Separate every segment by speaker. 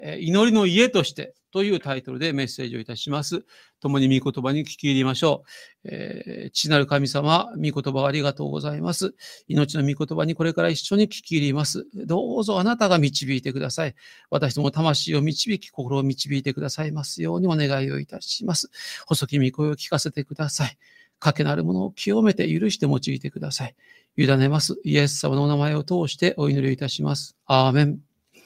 Speaker 1: 祈りの家としてというタイトルでメッセージをいたします。共に御言葉に聞き入りましょう。父なる神様、御言葉ありがとうございます。命の御言葉にこれから一緒に聞き入ります。どうぞあなたが導いてください。私ども魂を導き、心を導いてくださいますようにお願いをいたします。細き御声を聞かせてください。かけなるものを清めて許して用いてください。委ねます。イエス様のお名前を通してお祈りいたします。アーメン。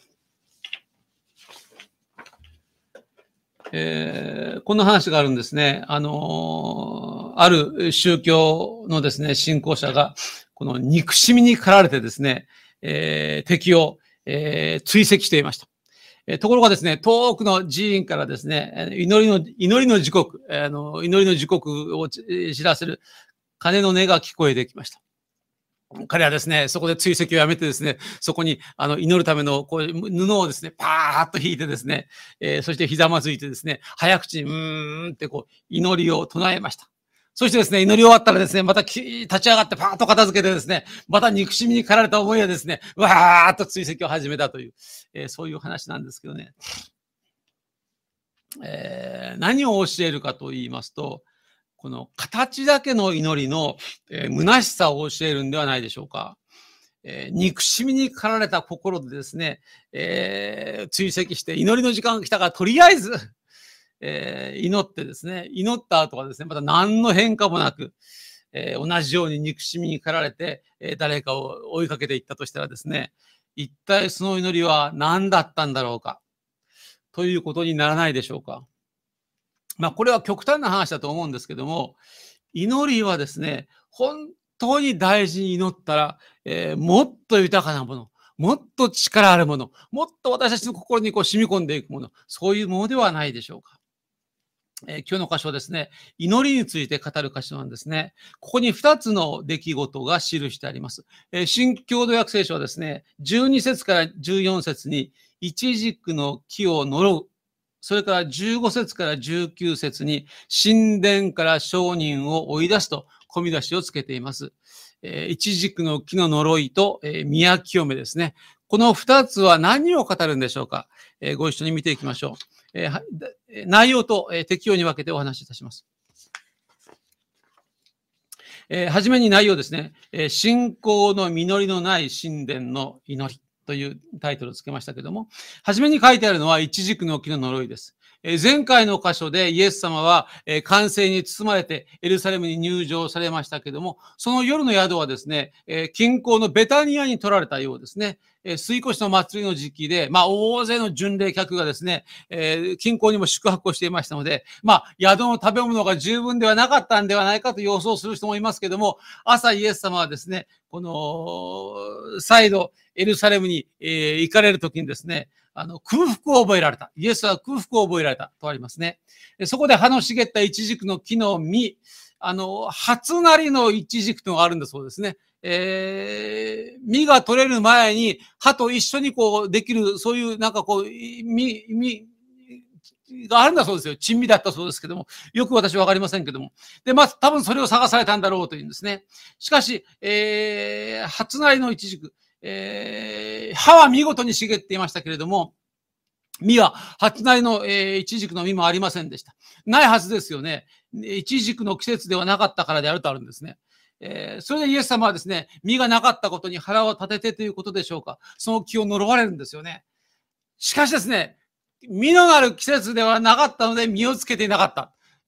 Speaker 1: こんな話があるんですね。ある宗教のですね、信仰者が、この憎しみに駆られてですね、敵を、追跡していました。ところがですね、遠くの寺院からですね、祈りの時刻を知らせる鐘の音が聞こえてきました。彼はですね、そこで追跡をやめてですね、そこに祈るためのこう布をですね、パーッと引いてですね、そしてひざまずいてですね、早口にってこう祈りを唱えました。そしてですね、祈り終わったらですね、また立ち上がってパーッと片付けてですね、また憎しみに駆られた思いはですね、わーっと追跡を始めたという、そういう話なんですけどね。何を教えるかと言いますと、この形だけの祈りの、虚しさを教えるんではないでしょうか。憎しみに駆られた心でですね、追跡して祈りの時間が来たからとりあえず、祈ってですね、祈った後はですね、また何の変化もなく、同じように憎しみに駆られて、誰かを追いかけていったとしたらですね、一体その祈りは何だったんだろうか、ということにならないでしょうか。まあ、これは極端な話だと思うんですけども、祈りはですね、本当に大事に祈ったら、もっと豊かなもの、もっと力あるもの、もっと私たちの心にこう染み込んでいくもの、そういうものではないでしょうか。今日の箇所はですね、祈りについて語る箇所なんですね。ここに2つの出来事が記してあります。新共同訳聖書はですね、12節から14節に、イチジクの木を呪う。それから15節から19節に、神殿から商人を追い出すと、込み出しをつけています。イチジクの木の呪いと、宮清めですね。この2つは何を語るんでしょうか。ご一緒に見ていきましょう。内容と、適用に分けてお話しいたします。はじめに内容ですね。信仰の実りのない神殿の祈り。というタイトルをつけましたけども、はじめに書いてあるのはイチジクの木の呪いです。前回の箇所でイエス様は歓声に包まれてエルサレムに入場されましたけども、その夜の宿はですね、近郊のベタニアに取られたようですね。水越の祭りの時期で、大勢の巡礼客がですね、近郊にも宿泊をしていましたので、宿の食べ物が十分ではなかったんではないかと予想する人もいますけども、朝イエス様はですね、この、再度、エルサレムに、行かれるときにですね、空腹を覚えられた。イエスは空腹を覚えられたとありますね。そこで葉の茂ったイチジクの木の実、初なりのイチジクというのがあるんだそうですね。実が取れる前に葉と一緒にこうできる、そういうなんかこう、実があるんだそうですよ。珍味だったそうですけども、よく私わかりませんけども。で、多分それを探されたんだろうというんですね。しかし、初なりのイチジク、葉は見事に茂っていましたけれども、実は初なりの、イチジクの実もありませんでした。ないはずですよね。イチジクの季節ではなかったからであるとあるんですね。それでイエス様はですね、実がなかったことに腹を立ててということでしょうか。その木を呪われるんですよね。しかしですね、実のなる季節ではなかったので実をつけていなかった。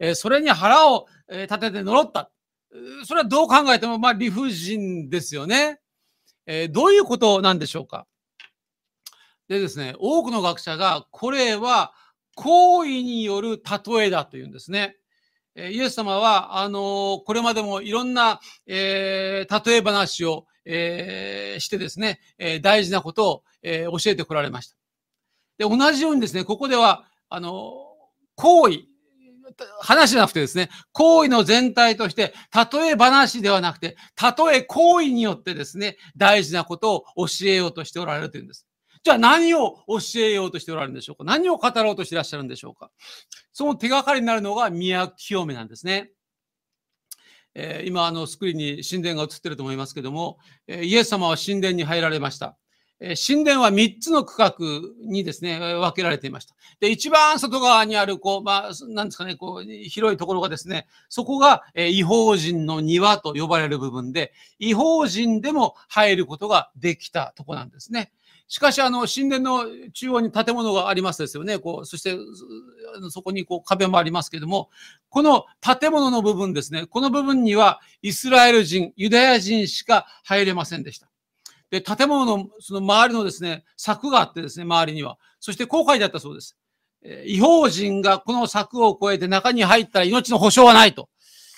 Speaker 1: それに腹を立てて呪った。それはどう考えても理不尽ですよね。どういうことなんでしょうか。でですね、多くの学者がこれは行為による例えだというんですね。イエス様はこれまでもいろんな、例え話を、してですね、大事なことを、教えてこられました。で、同じようにですね、ここでは行為、話じゃなくてですね、行為の全体として、例え話ではなくて、例え行為によってですね、大事なことを教えようとしておられるというんです。じゃあ何を教えようとしておられるんでしょうか。何を語ろうとしていらっしゃるんでしょうか。その手がかりになるのが宮清めなんですね。今スクリーンに神殿が映っていると思いますけども、イエス様は神殿に入られました。 神殿は3つの区画にですね、分けられていました。で、一番外側にある、なんですかね、広いところがですね、そこが、異邦人の庭と呼ばれる部分で、異邦人でも入ることができたところなんですね。しかし、神殿の中央に建物がありますですよね。そして、そこに壁もありますけれども、この建物の部分ですね、この部分にはイスラエル人、ユダヤ人しか入れませんでした。で、建物のその周りのですね、柵があってですね、周りには。そしてこう書いてあったそうです。異邦人がこの柵を越えて中に入ったら命の保証はないと。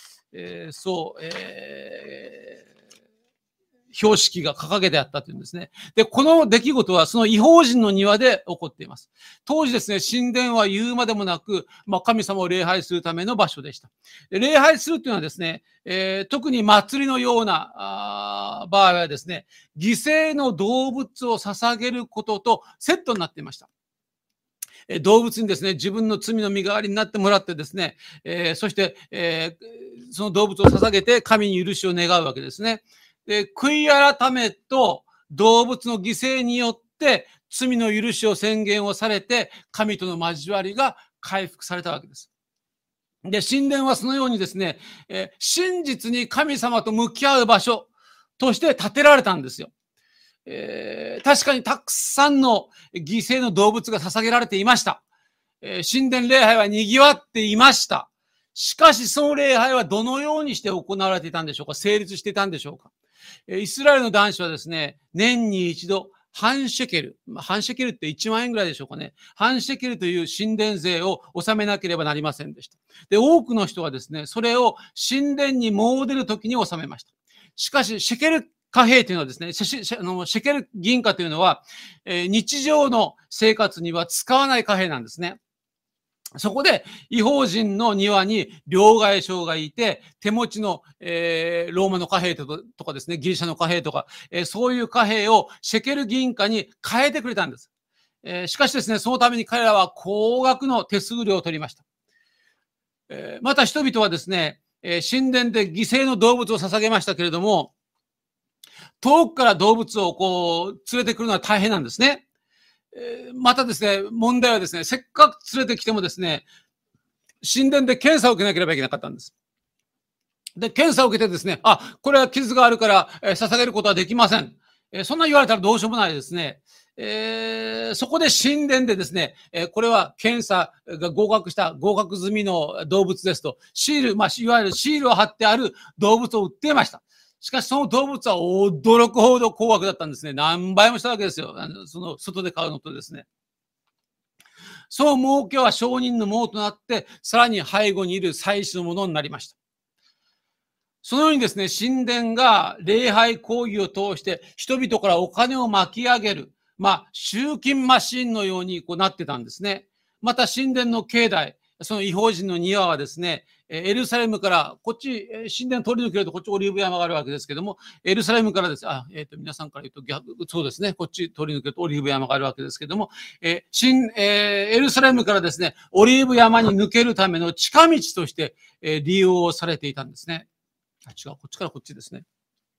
Speaker 1: 標識が掲げてあったというんですね。で、この出来事はその異邦人の庭で起こっています。当時ですね、神殿は言うまでもなく、神様を礼拝するための場所でした。で、礼拝するというのはですね、特に祭りのような場合はですね、犠牲の動物を捧げることとセットになっていました。動物にですね、自分の罪の身代わりになってもらってですね、そして、その動物を捧げて神に許しを願うわけですね。で、悔い改めと動物の犠牲によって罪の許しを宣言をされて、神との交わりが回復されたわけです。で、神殿はそのようにですね、真実に神様と向き合う場所として建てられたんですよ。確かにたくさんの犠牲の動物が捧げられていました。神殿礼拝は賑わっていました。しかしその礼拝はどのようにして行われていたんでしょうか？成立していたんでしょうか？イスラエルの男子はですね、年に一度、半シェケル。半シェケルって1万円ぐらいでしょうかね。半シェケルという神殿税を納めなければなりませんでした。で、多くの人はですね、それを神殿に詣でる時に納めました。しかし、シェケル貨幣というのはですね、シェケル銀貨というのは、日常の生活には使わない貨幣なんですね。そこで、異邦人の庭に両替商がいて、手持ちの、ローマの貨幣とかですね、ギリシャの貨幣とか、そういう貨幣をシェケル銀貨に変えてくれたんです。しかしですね、そのために彼らは高額の手数料を取りました。また人々はですね、神殿で犠牲の動物を捧げましたけれども、遠くから動物を連れてくるのは大変なんですね。またですね、問題はですね、せっかく連れてきてもですね、神殿で検査を受けなければいけなかったんです。で、検査を受けてですね、これは傷があるから、捧げることはできません。そんな言われたらどうしようもないですね。そこで神殿でですね、これは検査が合格済みの動物ですと、シール、いわゆるシールを貼ってある動物を売っていました。しかしその動物は驚くほど高額だったんですね。何倍もしたわけですよ。その外で買うのとですね。そう儲けは商人のものとなって、さらに背後にいる祭司のものになりました。そのようにですね、神殿が礼拝行為を通して人々からお金を巻き上げる、集金マシンのようになってたんですね。また神殿の境内、その異邦人の庭はですね、エルサレムからこっち、神殿通り抜けるとこっちオリーブ山があるわけですけども、エルサレムからです、皆さんから言うとそうですね、こっち通り抜けるとオリーブ山があるわけですけども、エルサレムからですね、オリーブ山に抜けるための近道として、利用されていたんですね。違う、こっちからこっちですね。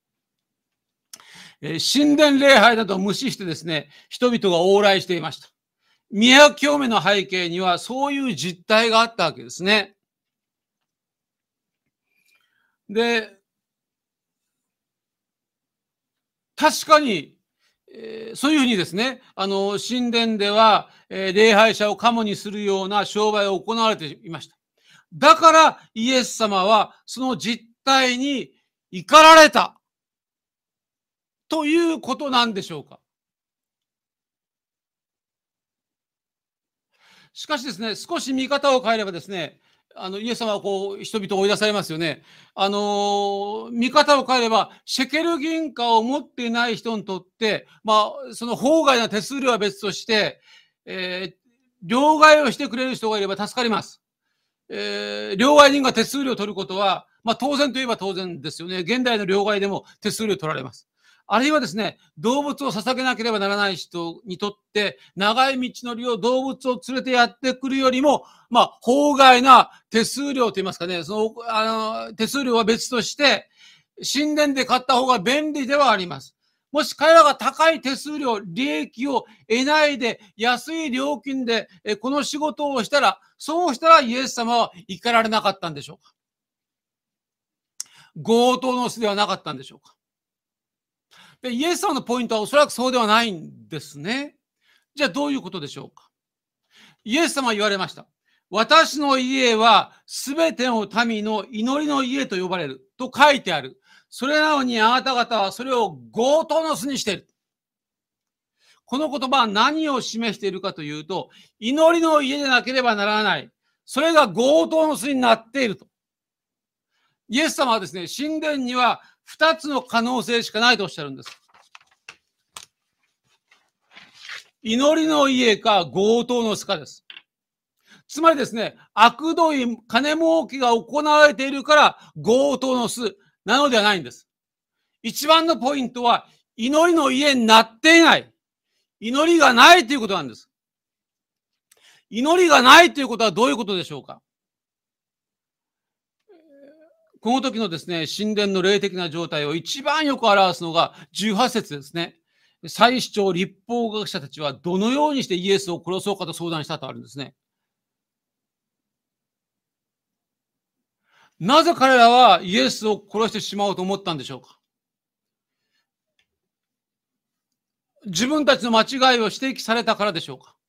Speaker 1: 神殿礼拝などを無視してですね、人々が往来していました。宮清めの背景にはそういう実態があったわけですね。で、確かに、そういうふうにですね、神殿では、礼拝者をカモにするような商売を行われていました。だからイエス様はその実態に怒られたということなんでしょうか。しかしですね、少し見方を変えればですね、イエス様は人々を追い出されますよね。見方を変えれば、シェケル銀貨を持っていない人にとって、その法外な手数料は別として、両替をしてくれる人がいれば助かります。両替人が手数料を取ることは、当然といえば当然ですよね。現代の両替でも手数料を取られます。あるいはですね、動物を捧げなければならない人にとって、長い道のりを動物を連れてやってくるよりも、法外な手数料といいますかね、手数料は別として、神殿で買った方が便利ではあります。 もし彼らが高い手数料、利益を得ないで安い料金でこの仕事をしたら、そうしたらイエス様は怒られなかったんでしょうか。強盗の巣ではなかったんでしょうか。で、イエス様のポイントはおそらくそうではないんですね。じゃあどういうことでしょうか。イエス様は言われました。私の家はすべての民の祈りの家と呼ばれると書いてある。それなのにあなた方はそれを強盗の巣にしている。この言葉は何を示しているかというと、祈りの家でなければならない。それが強盗の巣になっていると。イエス様はですね、神殿には2つの可能性しかないとおっしゃるんです。祈りの家か強盗の巣かです。つまりですね、悪どい金儲けが行われているから強盗の巣なのではないんです。一番のポイントは祈りの家になっていない。祈りがないということなんです。祈りがないということはどういうことでしょうか。この時のですね、神殿の霊的な状態を一番よく表すのが18節ですね。祭司長、律法学者たちはどのようにしてイエスを殺そうかと相談したとあるんですね。なぜ彼らはイエスを殺してしまおうと思ったんでしょうか。自分たちの間違いを指摘されたからでしょうか。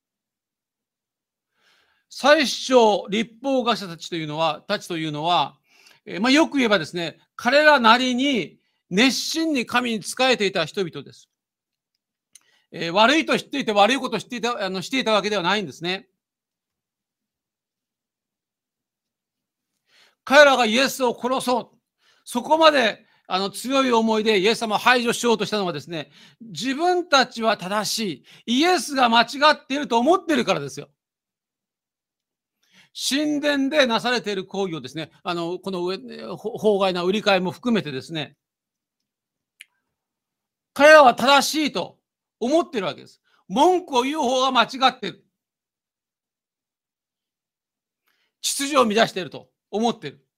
Speaker 1: 祭司長、律法学者たちというのは、よく言えばですね、彼らなりに熱心に神に仕えていた人々です。悪いと知っていて悪いことをしていたわけではないんですね。彼らがイエスを殺そう。そこまで強い思いでイエス様を排除しようとしたのはですね、自分たちは正しい。イエスが間違っていると思っているからですよ。神殿でなされている行為をですね、この法外な売り買いも含めてですね、彼らは正しいと思っているわけです。文句を言う方が間違っている。秩序を乱していると思っている。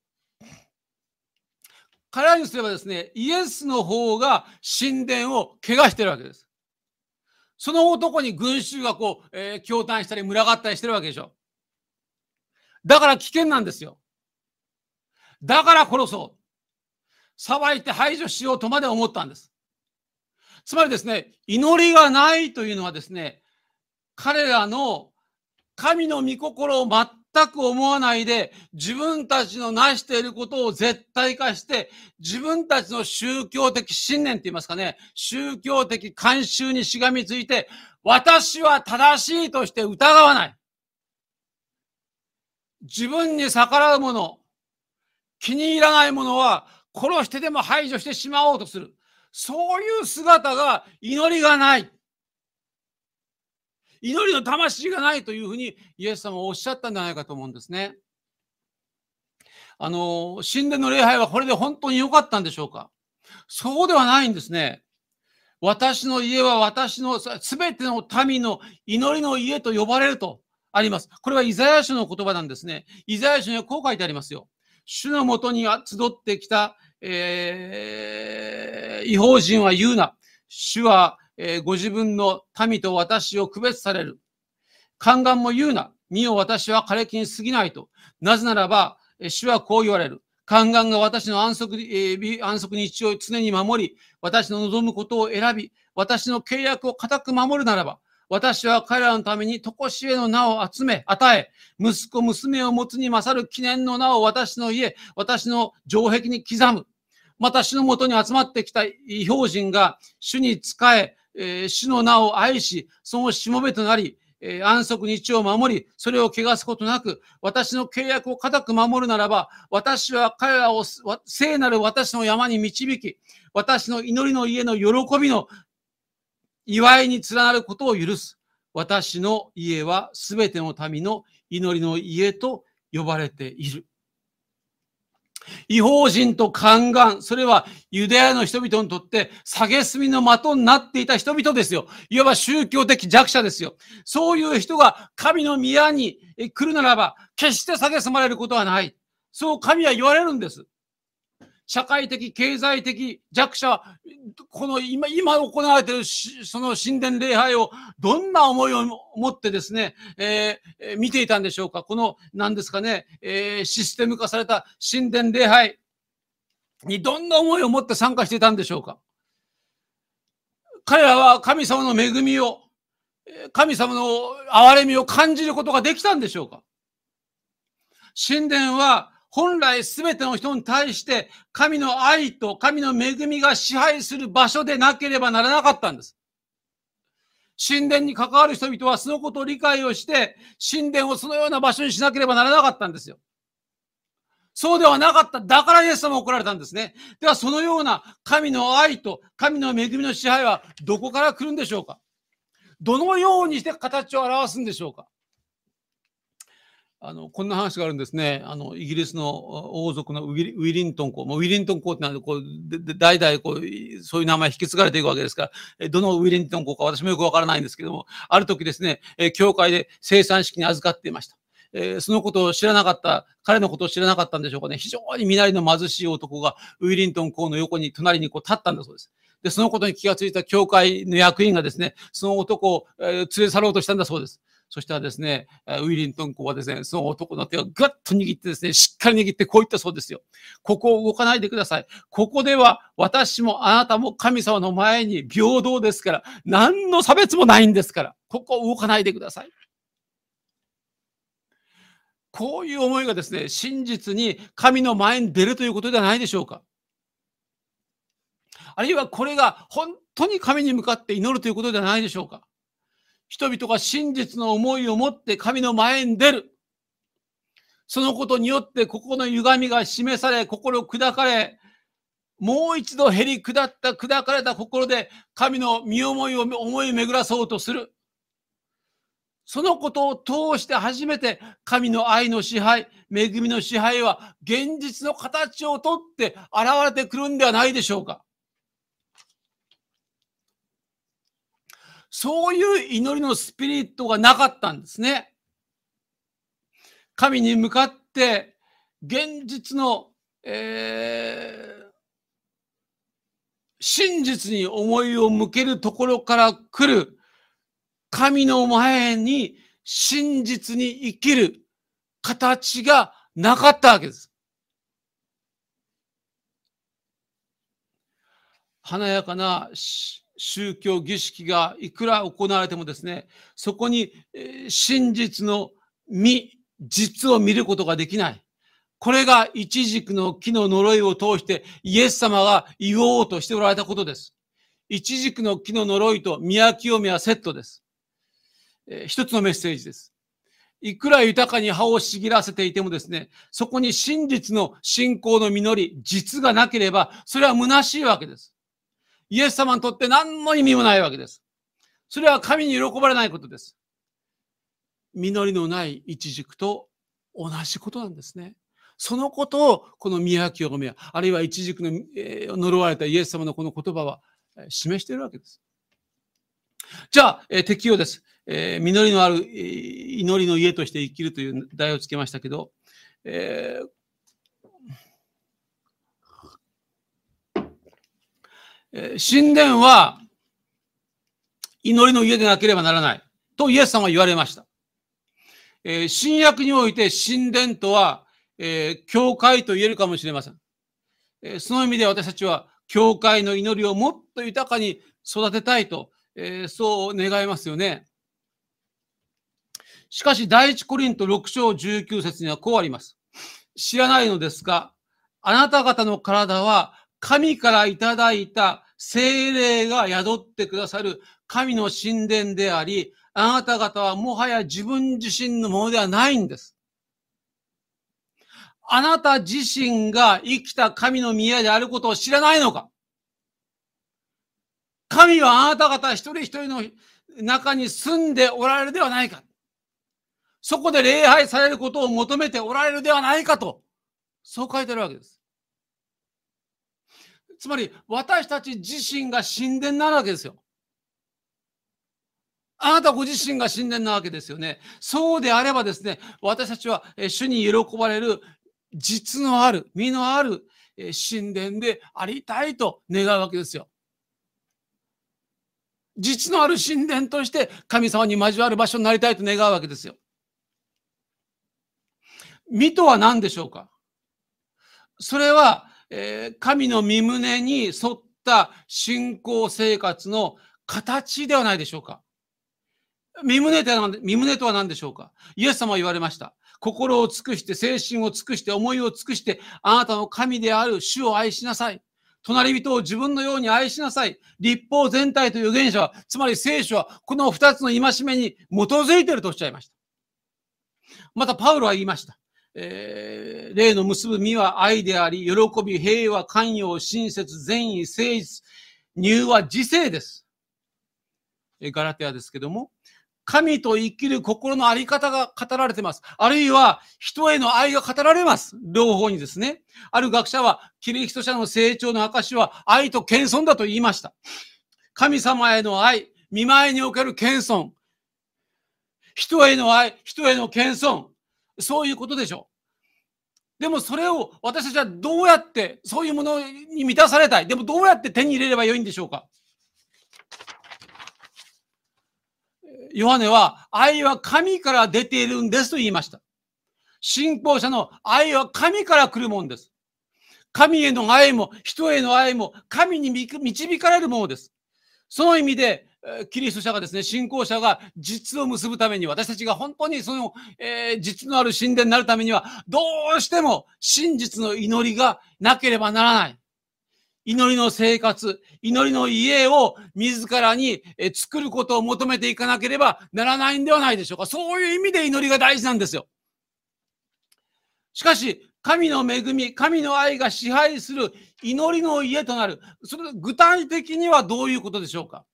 Speaker 1: 彼らにすればですね、イエスの方が神殿を汚しているわけです。その男に群衆が驚嘆したり群がったりしてるわけでしょ。だから危険なんですよ。だから殺そう。裁いて排除しようとまで思ったんです。つまりですね、祈りがないというのはですね、彼らの神の御心を全く思わないで、自分たちの成していることを絶対化して、自分たちの宗教的信念って言いますかね、宗教的慣習にしがみついて、私は正しいとして疑わない。自分に逆らうもの、気に入らないものは殺してでも排除してしまおうとする。そういう姿が祈りがない。祈りの魂がないというふうにイエス様はおっしゃったんじゃないかと思うんですね。神殿の礼拝はこれで本当に良かったんでしょうか。そうではないんですね。私の家は私のすべての民の祈りの家と呼ばれるとあります。これはイザヤ書の言葉なんですね。イザヤ書にはこう書いてありますよ。主のもとに集ってきた、異邦人は言うな。主は、ご自分の民と私を区別される。宦官も言うな。見よ私は枯れ木に過ぎないと。なぜならば、主はこう言われる。宦官が私の安息日を常に守り、私の望むことを選び、私の契約を固く守るならば、私は彼らのために常しえの名を与え、息子、娘を持つに勝る記念の名を私の家、私の城壁に刻む。また主のもとに集まってきた異邦人が主に仕え、主の名を愛し、そのしもべとなり、安息日を守り、それを汚すことなく、私の契約を固く守るならば、私は彼らを聖なる私の山に導き、私の祈りの家の喜びの祝いに連なることを許す。私の家はすべての民の祈りの家と呼ばれている。異邦人と宦官、それはユダヤの人々にとって蔑みの的になっていた人々ですよ。いわば宗教的弱者ですよ。そういう人が神の宮に来るならば、決して蔑まれることはない。そう神は言われるんです。 社会的、経済的弱者は、この今行われているその神殿礼拝をどんな思いを持ってですね、見ていたんでしょうか。この、何ですかね、システム化された神殿礼拝にどんな思いを持って参加していたんでしょうか。彼らは神様の恵みを、神様の憐れみを感じることができたんでしょうか。神殿は本来すべての人に対して神の愛と神の恵みが支配する場所でなければならなかったんです。神殿に関わる人々はそのことを理解をして神殿をそのような場所にしなければならなかったんですよ。そうではなかった。だからイエス様は怒られたんですね。ではそのような神の愛と神の恵みの支配はどこから来るんでしょうか。どのようにして形を表すんでしょうか。こんな話があるんですね。イギリスの王族のウィリントン公。ウィリントン公ってのは代々そういう名前引き継がれていくわけですから、どのウィリントン公か私もよくわからないんですけども、ある時ですね、教会で生産式に預かっていました。そのことを知らなかった、彼のことを知らなかったんでしょうかね。非常に身なりの貧しい男がウィリントン公の横に、隣に立ったんだそうです。で、そのことに気がついた教会の役員がですね、その男を連れ去ろうとしたんだそうです。そしたらですね、ウィリントン公はですね、その男の手をぐっと握ってですね、しっかり握ってこう言ったそうですよ。ここを動かないでください。ここでは私もあなたも神様の前に平等ですから、何の差別もないんですから、ここを動かないでください。こういう思いがですね、真実に神の前に出るということではないでしょうか。あるいはこれが本当に神に向かって祈るということではないでしょうか。人々が真実の思いを持って神の前に出る。そのことによって心の歪みが示され、心砕かれ、もう一度減り砕かれた心で神の身思いを思い巡らそうとする。そのことを通して初めて神の愛の支配、恵みの支配は現実の形をとって現れてくるんではないでしょうか。そういう祈りのスピリットがなかったんですね。神に向かって現実の、真実に思いを向けるところから来る神の前に真実に生きる形がなかったわけです。華やかな宗教儀式がいくら行われてもですね、そこに真実の実を見ることができない。これがイチジクの木の呪いを通してイエス様が言おうとしておられたことです。イチジクの木の呪いと宮清めはセットです。一つのメッセージです。いくら豊かに葉を茂らせていてもですね、そこに真実の信仰の実り、実がなければ、それは虚しいわけです。イエス様にとって何の意味もないわけです。それは神に喜ばれないことです。実りのないイチジクと同じことなんですね。そのことをこの宮清め、あるいはイチジクの呪われたイエス様のこの言葉は示しているわけです。じゃあ、適用です。実りのある祈りの家として生きるという題をつけましたけど、神殿は祈りの家でなければならないとイエス様は言われました。新約において神殿とは、教会と言えるかもしれません。その意味で私たちは教会の祈りをもっと豊かに育てたいと、そう願いますよね。しかし第一コリント6章19節にはこうあります。知らないのですか、あなた方の体は神からいただいた聖霊が宿ってくださる神の神殿であり、あなた方はもはや自分自身のものではないんです。あなた自身が生きた神の宮であることを知らないのか。神はあなた方一人一人の中に住んでおられるではないか。そこで礼拝されることを求めておられるではないかと、そう書いてあるわけです。つまり私たち自身が神殿なわけですよ。あなたご自身が神殿なわけですよね。そうであればですね、私たちは主に喜ばれる実のある、実のある神殿でありたいと願うわけですよ。実のある神殿として神様に交わる場所になりたいと願うわけですよ。身とは何でしょうか。それは、神の御胸に沿った信仰生活の形ではないでしょうか。身胸とは何でしょうか。イエス様は言われました。心を尽くして、精神を尽くして、思いを尽くして、あなたの神である主を愛しなさい。隣人を自分のように愛しなさい。律法全体という預言者は、つまり聖書はこの2つの戒めに基づいているとおっしゃいました。またパウロは言いました。霊の結ぶ実は愛であり、喜び、平和、寛容、親切、善意、誠実、乳は自制です。ガラテヤですけども、神と生きる心のあり方が語られています。あるいは人への愛が語られます。両方にですね。ある学者はキリスト者の成長の証は愛と謙遜だと言いました。神様への愛、見舞いにおける謙遜、人への愛、人への謙遜、そういうことでしょう。でもそれを私たちはどうやってそういうものに満たされたい。でもどうやって手に入れればよいんでしょうか。ヨハネは愛は神から出ているんですと言いました。信仰者の愛は神から来るものです。神への愛も人への愛も神に導かれるものです。その意味でキリスト者がですね、信仰者が実を結ぶために、私たちが本当にその、実のある神殿になるためには、どうしても真実の祈りがなければならない。祈りの生活、祈りの家を自らに作ることを求めていかなければならないんではないでしょうか。そういう意味で祈りが大事なんですよ。しかし、神の恵み、神の愛が支配する祈りの家となる。それ具体的にはどういうことでしょうか。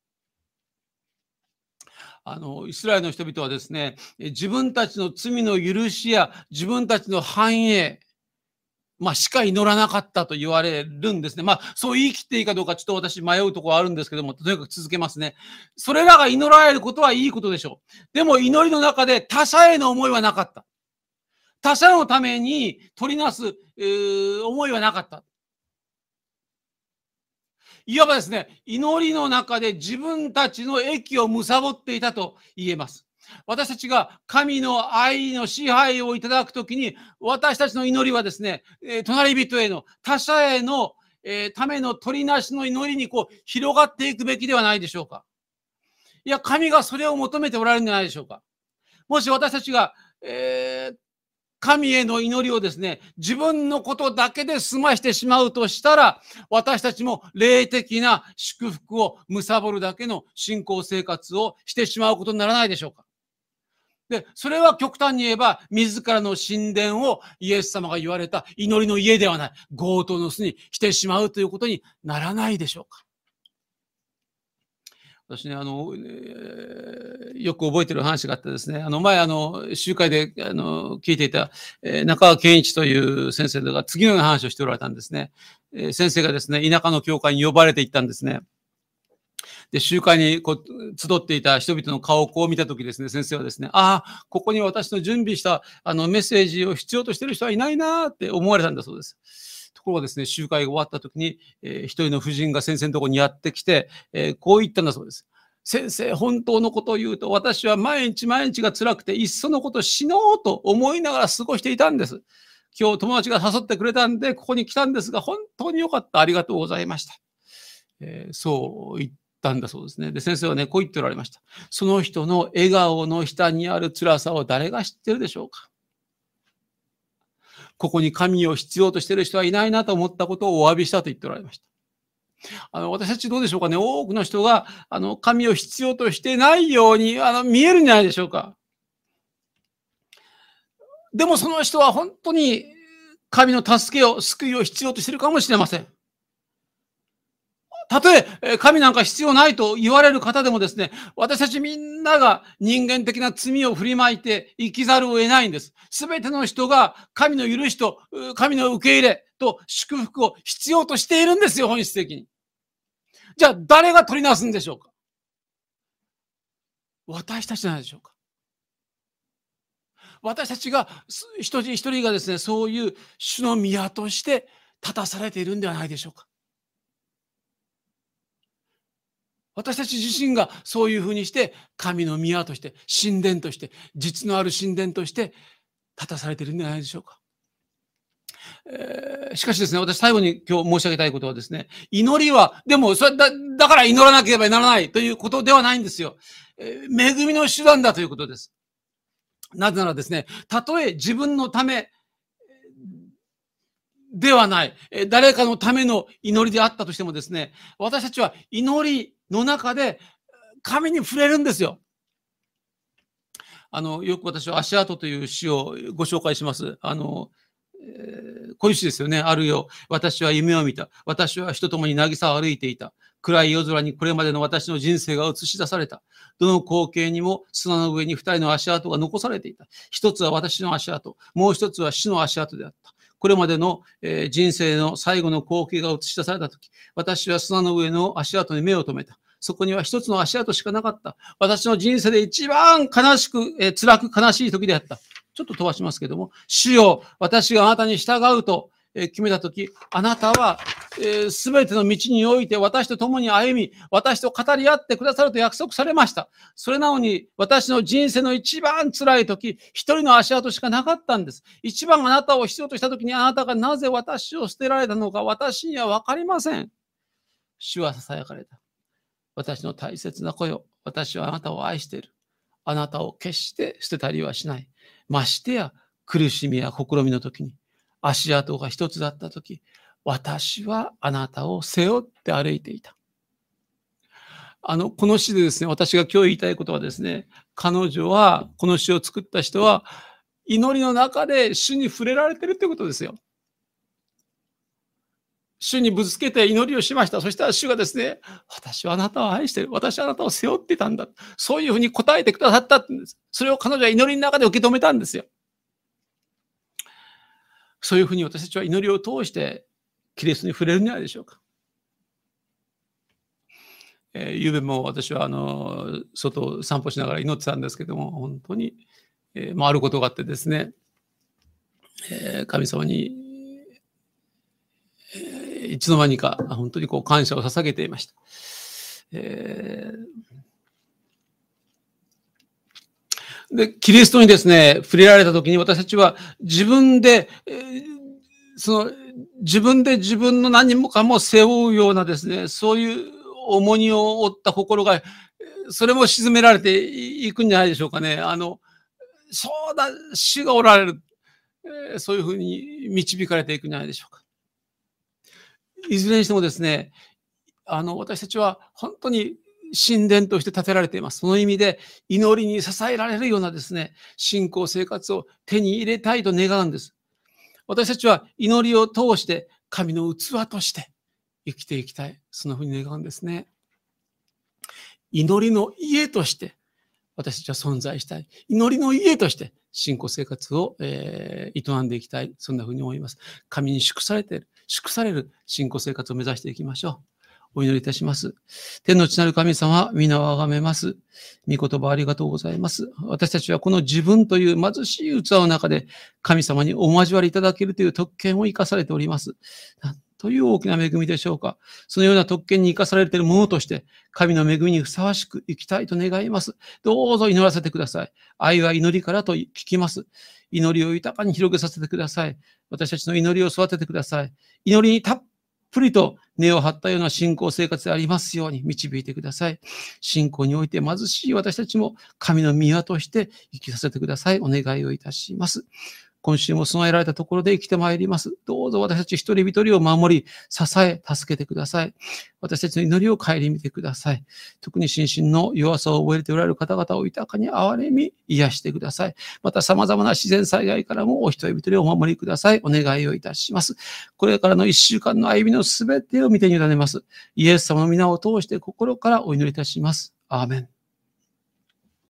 Speaker 1: イスラエルの人々はですね、自分たちの罪の許しや自分たちの繁栄、しか祈らなかったと言われるんですね。そう言い切っていいかどうかちょっと私迷うところはあるんですけども、とにかく続けますね。それらが祈られることはいいことでしょう。でも祈りの中で他者への思いはなかった。他者のために取りなす、思いはなかった。いわばですね、祈りの中で自分たちの益を貪っていたと言えます。私たちが神の愛の支配をいただくときに、私たちの祈りはですね、隣人への、他者への、ための取りなしの祈りに広がっていくべきではないでしょうか。いや、神がそれを求めておられるんじゃないでしょうか。もし私たちが、神への祈りをですね、自分のことだけで済ましてしまうとしたら、私たちも霊的な祝福を貪るだけの信仰生活をしてしまうことにならないでしょうか。で、それは極端に言えば、自らの神殿をイエス様が言われた祈りの家ではない、強盗の巣にしてしまうということにならないでしょうか。私ね、よく覚えてる話があってですね、前、集会で、聞いていた、中川健一という先生が次のような話をしておられたんですね。先生がですね、田舎の教会に呼ばれていったんですね。で、集会に集っていた人々の顔をこう見たときですね、先生はですね、ここに私の準備したメッセージを必要としている人はいないなって思われたんだそうです。ところがですね、集会が終わったときに、一人の婦人が先生のところにやってきて、こう言ったんだそうです。先生、本当のことを言うと、私は毎日毎日が辛くて、いっそのこと死のうと思いながら過ごしていたんです。今日友達が誘ってくれたんで、ここに来たんですが、本当によかった。ありがとうございました。そう言ったんだそうですね。で、先生はね、こう言っておられました。その人の笑顔の下にある辛さを誰が知ってるでしょうか。ここに神を必要としている人はいないなと思ったことをお詫びしたと言っておられました。私たちどうでしょうかね。多くの人が、神を必要としてないように、見えるんじゃないでしょうか。でもその人は本当に神の助けを、救いを必要としているかもしれません。たとえ神なんか必要ないと言われる方でもですね、私たちみんなが人間的な罪を振りまいて生きざるを得ないんです。すべての人が神の許しと神の受け入れと祝福を必要としているんですよ、本質的に。じゃあ誰が取りなすんでしょうか。私たちじゃないでしょうか。私たちが一人一人がですね、そういう主の宮として立たされているんではないでしょうか。私たち自身がそういうふうにして、神の宮として、神殿として、実のある神殿として立たされているんではないでしょうか。しかしですね、私最後に今日申し上げたいことはですね、祈りは、でもそれだから祈らなければならないということではないんですよ。恵みの手段だということです。なぜならですね、たとえ自分のためではない、誰かのための祈りであったとしてもですね、私たちは祈りの中で神に触れるんですよ。よく私は足跡という詩をご紹介します。こういう詩ですよね。あるよ。私は夢を見た。私は人と共に渚を歩いていた。暗い夜空にこれまでの私の人生が映し出された。どの光景にも砂の上に二人の足跡が残されていた。一つは私の足跡。もう一つは死の足跡であった。これまでの人生の最後の光景が映し出されたとき、私は砂の上の足跡に目を留めた。そこには一つの足跡しかなかった。私の人生で一番悲しく、辛く悲しい時であった。ちょっと飛ばしますけども、主よ、私があなたに従うと決めたとき、あなたはすべての道において私と共に歩み、私と語り合ってくださると約束されました。それなのに、私の人生の一番辛いとき、一人の足跡しかなかったんです。一番あなたを必要としたときに、あなたがなぜ私を捨てられたのか、私にはわかりません。主は囁かれた。私の大切な子よ、私はあなたを愛している。あなたを決して捨てたりはしない。ましてや苦しみや試みの時に、足跡が一つだった時、私はあなたを背負って歩いていた。この詩でですね、私が今日言いたいことはですね、彼女は、この詩を作った人は、祈りの中で主に触れられているということですよ。主にぶつけて祈りをしました。そしたら主がですね、私はあなたを愛している。私はあなたを背負ってたんだ。そういうふうに答えてくださったんです。それを彼女は祈りの中で受け止めたんですよ。そういうふうに私たちは祈りを通してキリストに触れるんじゃないでしょうか。ゆうべも私は外を散歩しながら祈ってたんですけども、本当に、あることがあってですね、神様にいつの間にか本当に感謝を捧げていました。で、キリストにですね、触れられたときに私たちは自分で、自分で自分の何もかも背負うようなですね、そういう重荷を負った心が、それも沈められていくんじゃないでしょうかね。そうだ、主がおられる。そういうふうに導かれていくんじゃないでしょうか。いずれにしてもですね、私たちは本当に神殿として建てられています。その意味で祈りに支えられるようなですね、信仰生活を手に入れたいと願うんです。私たちは祈りを通して神の器として生きていきたい。そんなふうに願うんですね。祈りの家として私たちは存在したい。祈りの家として信仰生活を、営んでいきたい。そんなふうに思います。神に祝される信仰生活を目指していきましょう。お祈りいたします。天の地なる神様、皆をあがめます。御言葉ありがとうございます。私たちはこの自分という貧しい器の中で神様にお交わりいただけるという特権を生かされております。という大きな恵みでしょうか。そのような特権に生かされているものとして、神の恵みにふさわしく生きたいと願います。どうぞ祈らせてください。愛は祈りからと聞きます。祈りを豊かに広げさせてください。私たちの祈りを育ててください。祈りにたっぷりと根を張ったような信仰生活でありますように導いてください。信仰において貧しい私たちも神の宮として生きさせてください。お願いをいたします。今週も備えられたところで生きてまいります。どうぞ私たち一人一人を守り、支え、助けてください。私たちの祈りを顧みてください。特に心身の弱さを覚えておられる方々を豊かに憐れみ、癒してください。また様々な自然災害からもお一人一人をお守りください。お願いをいたします。これからの一週間の歩みのすべてを見て委ねます。イエス様の皆を通して心からお祈りいたします。アーメン。